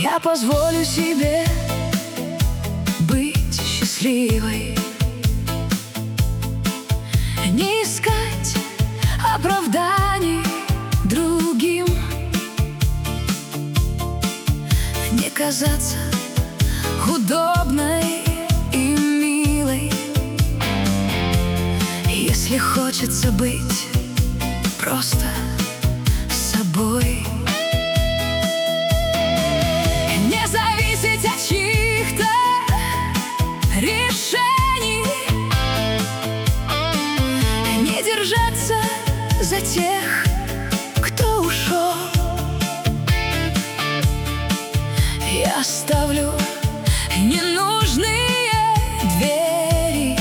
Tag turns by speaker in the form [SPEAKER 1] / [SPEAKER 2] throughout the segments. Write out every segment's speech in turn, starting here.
[SPEAKER 1] Я позволю себе быть счастливой, не искать оправданий другим, не казаться удобной и милой. Если хочется быть просто собой, не зависеть от чьих-то решений, не держаться за тех, кто ушел. Я оставлю ненужные двери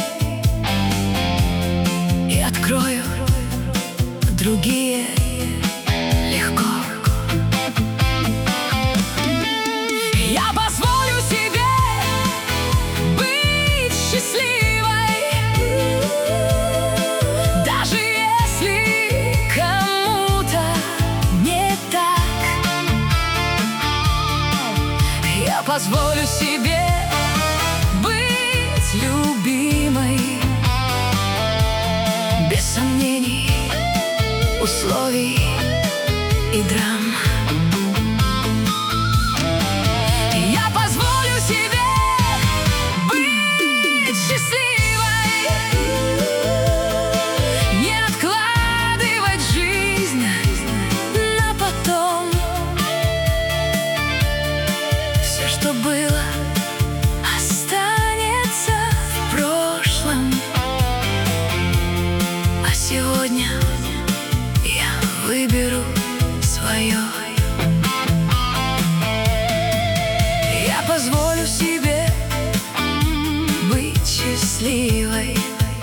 [SPEAKER 1] и открою другие легко. Я позволю себе быть счастливой, даже если кому-то не так. Я позволю себе быть любимой, без сомнений, условий и драм. Я позволю себе быть счастливой, не откладывать жизнь на потом. Все, что было, останется в прошлом, а сегодня я выберу свое. Я позволю себе быть счастливой,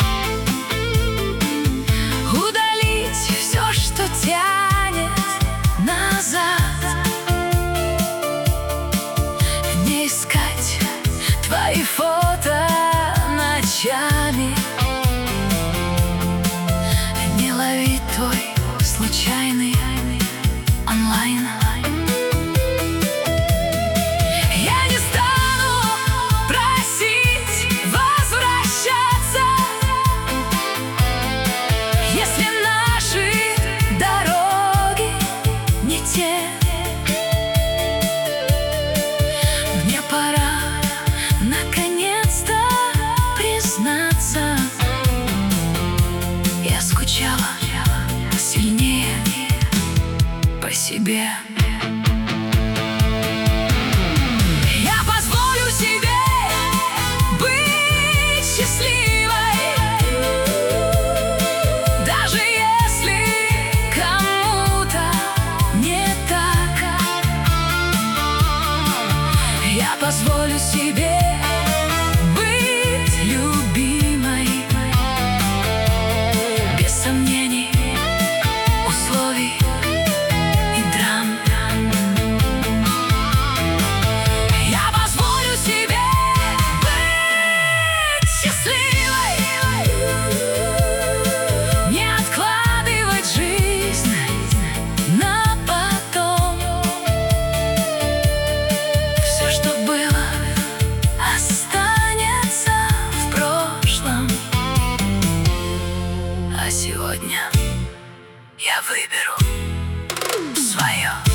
[SPEAKER 1] удалить все, что тянет назад, не искать твои фото ночами, не ловить твой случайный онлайн. Я не стану просить возвращаться, если наши дороги не те. Мне пора наконец-то признаться, я скучала сильнее по себе. Я позволю себе быть счастливой, даже если кому-то не так. Я позволю себе быть любимой, без сомнений, условий и драм. Я позволю себе быть счастливой, не откладывать жизнь на потом. Все, что было, останется в прошлом, а сегодня я выберу свое.